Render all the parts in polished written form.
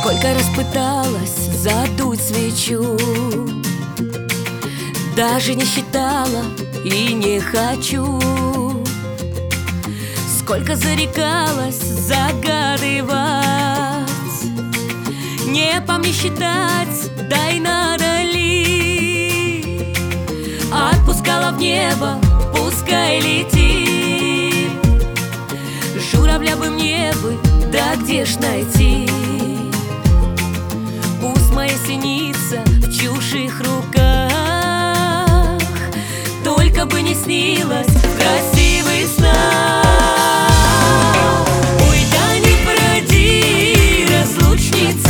Сколько раз пыталась задуть свечу, даже не считала и не хочу. Сколько зарекалась загадывать, небом не считать, да и надо ли. Отпускала в небо, пускай летит. Журавля бы мне бы, да где ж найти? Пусть моя синица в чужих руках, только бы не снилась в красивых снах. Ой, да не проди, разлучница,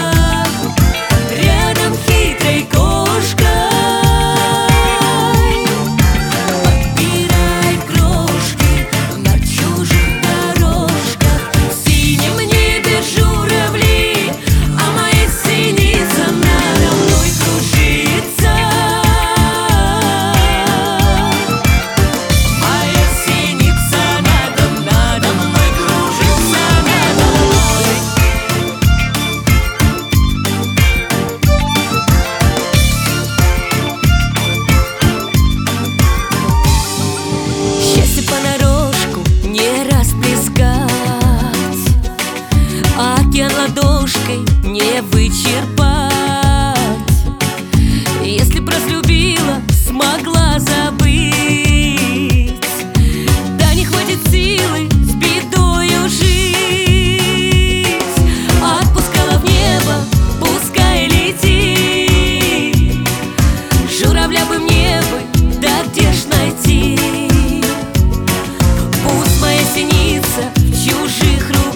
рядом хитрой кошкой. Подбирай крошки на чужих дорожках. В синем небе журавли, а моя синица надо мной кружится. Моя синица надо мной кружится, надо мной. Счастье понарошку не расплескать, океан ладошкой не вычерпать. Если б разлюбила, смогла забыть, да не хватит силы с бедою жить. Отпускала в небо, пускай летит. Журавля бы мне бы, да где ж найти? Пусть моя синица в чужих руках,